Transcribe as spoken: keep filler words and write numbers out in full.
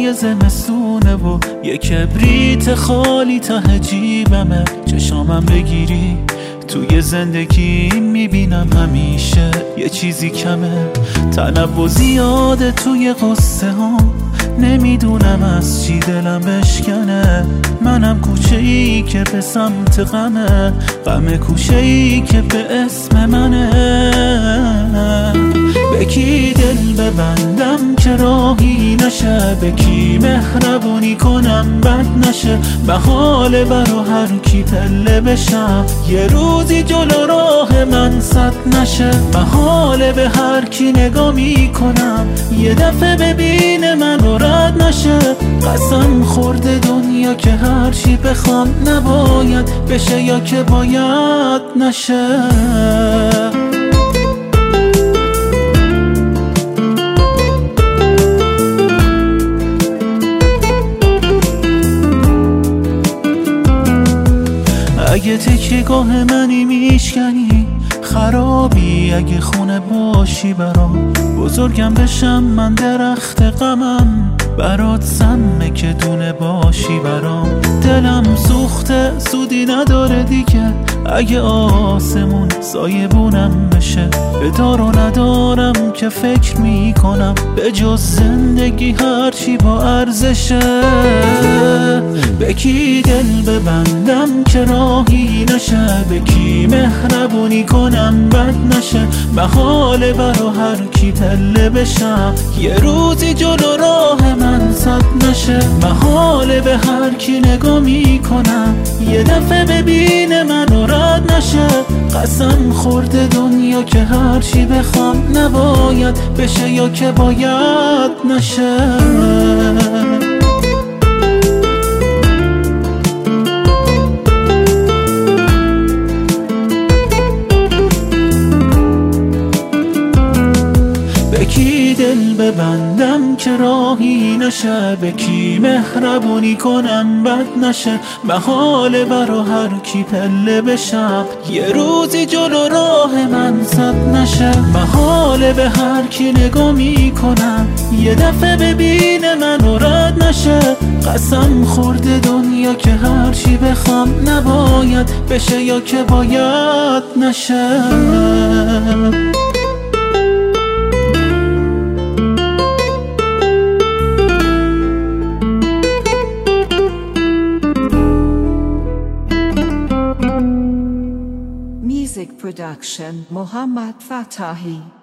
روزای زمستونه و یه کبریت خالی ته جیبمه. چشامم بگیری توی زندگی میبینم همیشه یه چیزی کمه. تنوع زیاده توی قصه ها، نمیدونم از چی دلم بشکنه. منم کوچه ای که به سمت غمه، غم کوچه ای که به اسم منه. به کی دل ببندم که راهی نشه، به کی مهربونی کنم بد نشه. محاله برا هر کی پله بشم، یه روزی جلو راه من صد نشه. محاله به هر کی نگاه میکنم، یه دفعه ببینه منو رد نشه. قسم خورده دنیا که هر چی بخوام نباید بشه یا که باید نشه. اگه تکیه‌گاه منی میشکنی خرابی، اگه خونه باشی برام بزرگم بشم من درخت غمم. برات سمه که دونه باشی برام. دلم سوخته سودی نداره دیگه، اگه آسمون سایبونم بشه. بدار و ندارم که فکر میکنم به جز زندگی هرچی با ارزشه. به کی دل ببندم که راهی نشه، به کی مهربونی کنم بد نشه. محاله برا هر کی پله بشم، یه روزی جلو راه من صد نشه. محاله به هر کی نگاه میکنم، یه دفعه ببینه منو رد نشه. قسم خورده دنیا که هر چی بخوام نباید بشه یا که باید نشه. به کی دل ببندم که راهی نشه، به کی مهربونی کنم بد نشه. محاله برا هر کی پله بشم، یه روزی جلو راه من صد نشه. محاله به هر کی نگاه میکنم، یه دفعه ببینه منو رد نشه. قسم خورده دنیا که هر چی بخوام نباید بشه یا که باید نشه. Music production Muhammad Fatahi.